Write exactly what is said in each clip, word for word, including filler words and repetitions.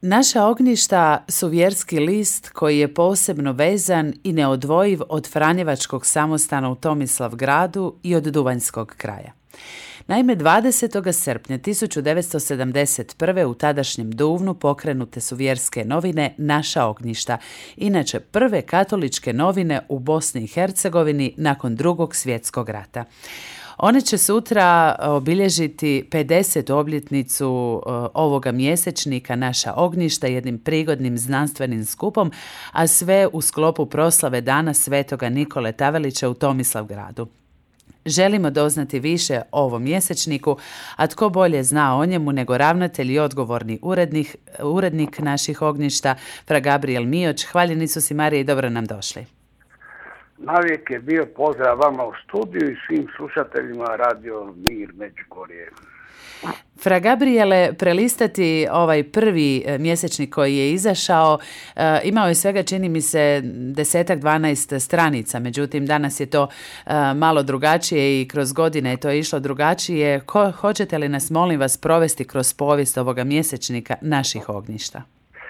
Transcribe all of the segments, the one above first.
Naša ognjišta su vjerski list koji je posebno vezan i neodvojiv od franjevačkog samostana u Tomislavgradu i od Duvanjskog kraja. Naime, dvadesetog srpnja tisuću devetsto sedamdeset prve. u tadašnjem Duvnu pokrenute su vjerske novine Naša ognjišta, inače prve katoličke novine u Bosni i Hercegovini nakon Drugog svjetskog rata. One će sutra obilježiti pedesetu obljetnicu ovoga mjesečnika Naša ognjišta jednim prigodnim znanstvenim skupom, a sve u sklopu proslave Dana Svetoga Nikole Tavelića u Tomislavgradu. Želimo doznati više o ovom mjesečniku, a tko bolje zna o njemu nego ravnatelj i odgovorni urednik, urednik naših ognjišta, fra Gabriel Mioć. Hvaljeni su si, Marija, i dobro nam došli. Navijek je bio pozdrav vama u studiju i svim slušateljima Radio Mir Međugorje. Fra Gabriele, prelistati ovaj prvi mjesečnik koji je izašao, e, imao je svega, čini mi se, desetak, dvanaest stranica, međutim danas je to e, malo drugačije i kroz godine je to išlo drugačije. Ko, hoćete li nas, molim vas, provesti kroz povijest ovoga mjesečnika Naših ognjišta?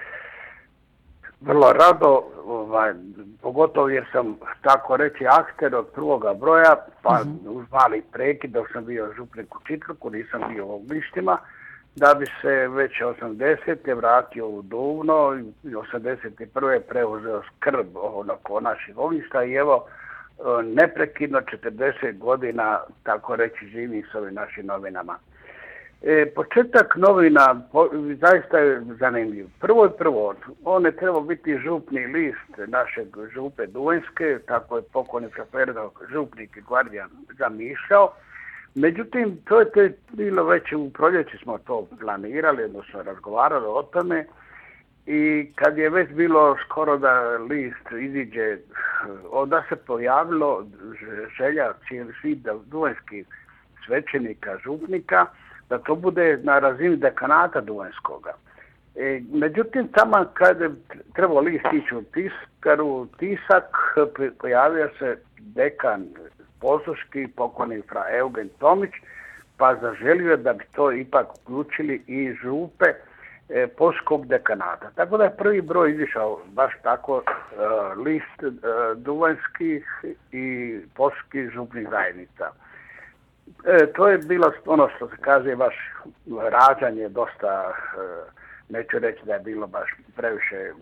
Vrlo rado, ovaj, pogotovo jer sam, tako reći, akter od prvoga broja, pa uh-huh. uz mali prekid dok sam bio župnik u Čitluku, nisam bio u ognjištima, da bi se već osamdesete vratio u Duvno i osamdeset prve preuzeo skrb oko naših ognjišta i evo neprekidno četrdeset godina, tako reći, živim s ovim našim novinama. E, početak novina po, zaista je zanimljiv. Prvo je prvo, on je trebao biti župni list našeg župe Duvanjske, tako je pokojni Fraferdo župnik i gvardijan zamišljao. Međutim, to je, to je bilo već u proljeći smo to planirali, odnosno razgovarali o tome. I kad je već bilo skoro da list iziđe, onda se pojavilo želja svih duvanjskih svećenika, župnika, da to bude na razini dekanata Duvanjskoga. E, međutim, tamo kad je trebao list ići u tiskaru, tisak, pojavio se dekan Posuški, pokojni fra Eugen Tomić, pa zaželio da bi to ipak uključili i župe e, Posuškog dekanata. Tako da je prvi broj izišao baš tako e, list e, Duvanjskih i Posuških župnih zajednica. E, to je bilo ono što se kaže baš rađanje dosta, e, neću reći da je bilo baš previše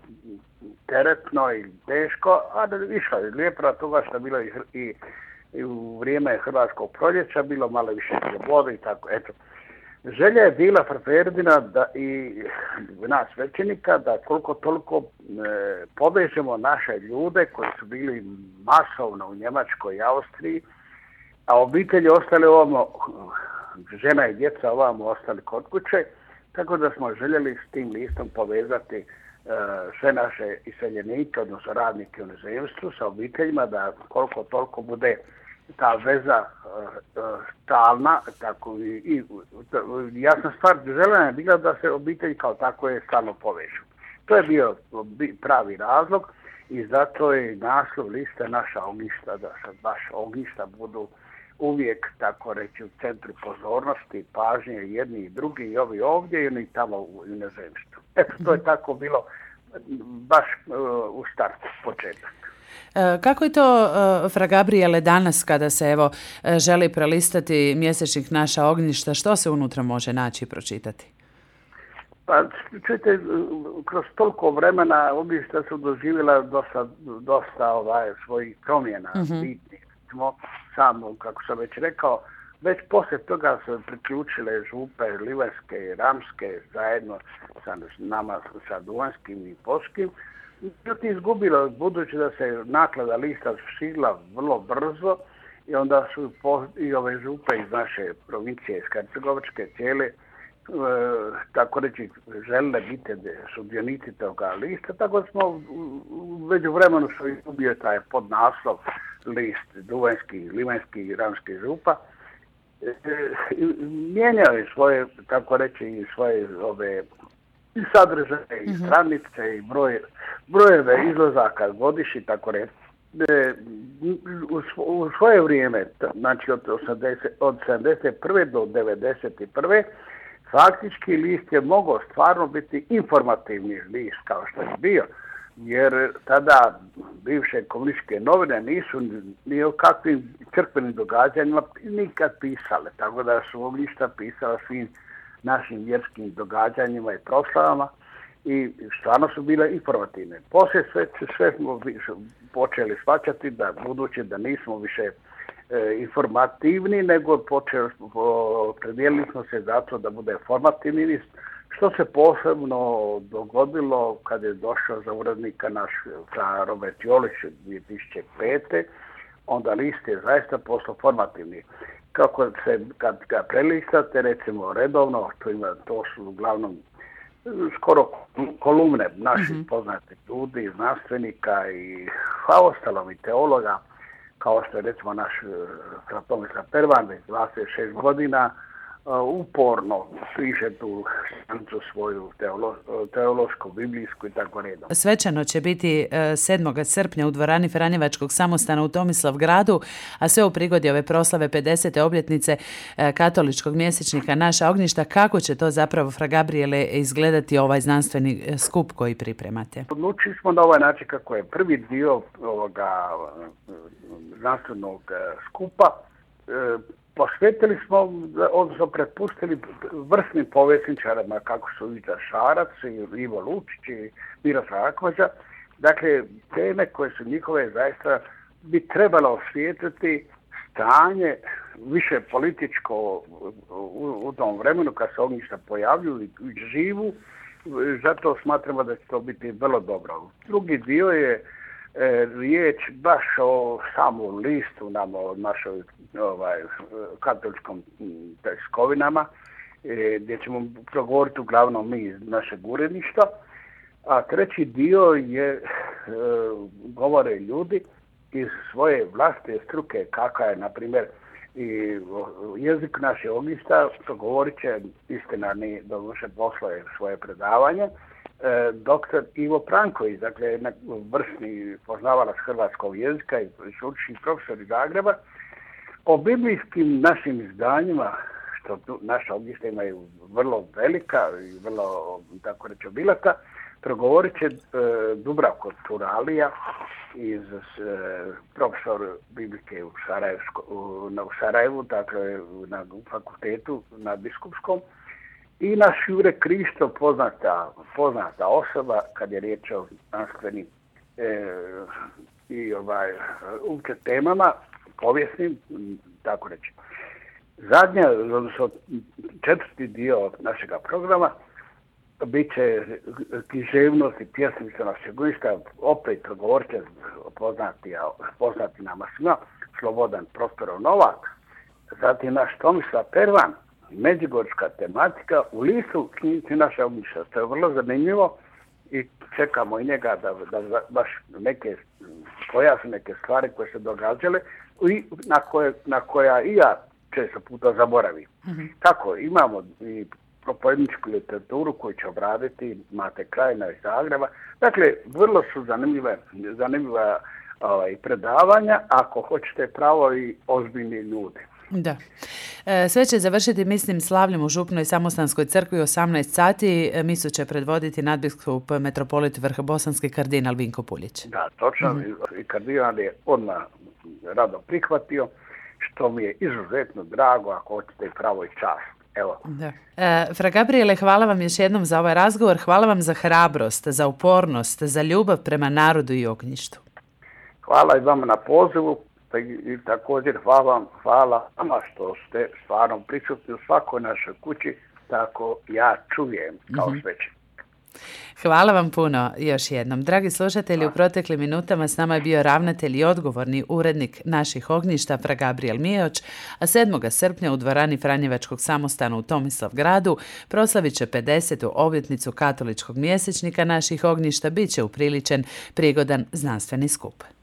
teretno i teško, a da je išlo je lijepo na toga što je bilo i, i, i u vrijeme Hrvatskog proljeća bilo malo više slobode i tako, eto. Želja je bila Frferdina da i nas svećenika da koliko toliko e, povežemo naše ljude koji su bili masovno u Njemačkoj i Austriji, a obitelji ostali ovamo, žena i djeca ovamo ostali kod kuće, tako da smo željeli s tim listom povezati e, sve naše iseljenike, odnosno radnike u inozemstvu sa obiteljima, da koliko toliko bude ta veza e, stalna, tako i, i jasna stvar željena je bila da se obitelji kao tako je stalno povežu. To je bio pravi razlog i zato je naslov liste Naša ognjišta, da sad baš ognjišta budu uvijek, tako reći, u centru pozornosti, pažnje jedni i drugi, i ovi ovdje i oni tamo u inozemstvu. Eto, to je tako bilo baš uh, u startu, početak. E, kako je to, uh, fra Gabriele, danas kada se evo želi prelistati mjesečnik Naša ognjišta, što se unutra može naći i pročitati? Pa, čujte, kroz toliko vremena ognjišta su doživjela dosta, dosta ovaj, svojih promjena, uh-huh. bitnih. Smo samo, kako sam već rekao, već poslije toga su priključile župe Livanjske i Ramske zajedno sa nama, sa Duvanjskim i Posuškim. Međutim, izgubilo, budući da se naklada lista širila vrlo brzo i onda su po, i ove župe iz naše provincije, iz Hercegovačke cijele, e, tako reći, željele biti sudionici toga lista, tako da smo već u vremenu što je izgubio taj podnaslov list Duvanjski, Livanjski i Ramski župa, e, mijenjao je svoje, tako reći, i svoje ove i sadržaje, i mm-hmm. stranice, i broj, brojeve izlazaka godišnji, tako reći. E, u, u svoje vrijeme, znači od, osamdeset, od sedamdeset prve do devedeset prve faktički list je mogao stvarno biti informativni list kao što je bio, jer tada bivše komunističke novine nisu ni o kakvim crkvenim događanjima nikad pisale, tako da su Ognjišta pisala svim našim vjerskim događanjima i proslavama i stvarno su bile informativne. Poslije sve, sve smo počeli shvaćati da budući da nismo više e, informativni, nego počeli, predijelili smo se zato da bude formativni list, što se posebno dogodilo kad je došao za urednika naš fra Robert Jolić dvije tisuće pete. Onda list je zaista postao formativni. Kako se, kad ga prelistate, recimo redovno, to, ima, to su uglavnom skoro kolumne naših mm-hmm. poznatih ljudi, znanstvenika i a ostalom i teologa, kao što je recimo naš fra Tomislav Pervan, već dvadeset šest godina, Uh, uporno piše tu stranicu svoju teolo, teološku, biblijsku i tako redom. Svečano će biti sedmog srpnja u dvorani Franjevačkog samostana u Tomislavgradu, a sve u prigodi ove proslave pedesete obljetnice katoličkog mjesečnika Naša ognjišta. Kako će to zapravo, fra Gabrijele, izgledati ovaj znanstveni skup koji pripremate? Odlučili smo na ovaj način kako je prvi dio ovoga znanstvenog skupa posvetili smo, odnosno prepustili vrsnim povjesničarima kako su Ivica Šarac i Ivo Lučić i Miroslav Rakovača. Dakle, teme koje su njihove zaista bi trebalo osvijetliti stanje više političko u, u tom vremenu kad se ognjišta pojavljuju i živu. Zato smatramo da će to biti vrlo dobro. Drugi dio je E, riječ baš o samom listu nam, o našoj ovaj, katoličkom tiskovinama, e, gdje ćemo progovoriti uglavnom mi iz našeg uredništva. A treći dio je e, govore ljudi iz svoje vlastite struke, kakav je, na primjer, i jezik naše ognjišta, progovorit će, istina, ni doduše posluje svoje predavanje, doktor Ivo Pranković, dakle vrsni poznavalac hrvatskog jezika i sveučilišni profesor iz Zagreba, o biblijskim našim izdanjima, što tu naša ognjišta imaju vrlo velika i vrlo, tako reći, obilata, progovorit će e, Dubravko Turalija, iz e, profesor biblike u, u, na, u Sarajevu, dakle na fakultetu na Biskupskom, i naš Jure Krišto, poznata, poznata osoba kad je riječ o znanstvenim e, i ovaj, uopće temama, povijesnim, tako reći. Zadnja, odnosno četvrti dio našega programa, bit će književnost i pjesmica našeg uista, opet progovorit će poznati, poznati nama svima, Slobodan Prosperov Novak, zatim naš Tomislav Pervan, međugorska tematika u listu knjižnici Naša ognjišta. To je vrlo zanimljivo i čekamo i njega da, da baš neke pojasne neke stvari koje se događale i na, koje, na koja i ja često puta zaboravim. Mm-hmm. Tako, imamo i propovedničku literaturu koju će obraditi Mate Krajina iz Zagreba. Dakle, vrlo su zanimljive, zanimljiva ovaj, predavanja, ako hoćete pravo i ozbiljni ljudi. Da. Sve će završiti, mislim, slavljem u Župnoj samostanskoj crkvi u osamnaest sati. Misu će predvoditi nadbiskup metropolit vrhobosanski kardinal Vinko Puljić. Da, točno. Mm-hmm. I kardinal je odmah rado prihvatio, što mi je izuzetno drago, ako hoćete i pravo i čast. Evo. Da. E, fra Gabrijele, hvala vam još jednom za ovaj razgovor. Hvala vam za hrabrost, za upornost, za ljubav prema narodu i ognjištu. Hvala i vama na pozivu. I također hvala, hvala vama što ste stvarno prisutni u svakoj našoj kući, tako ja čujem kao mm-hmm. sveće. Hvala vam puno još jednom. Dragi slušatelji, u proteklim minutama s nama je bio ravnatelj i odgovorni urednik Naših ognjišta, fra Gabrijel Mijoć, a sedmog srpnja u dvorani Franjevačkog samostana u Tomislavgradu proslavit će pedesetu obljetnicu katoličkog mjesečnika Naših ognjišta, bit će upriličen prigodan znanstveni skup.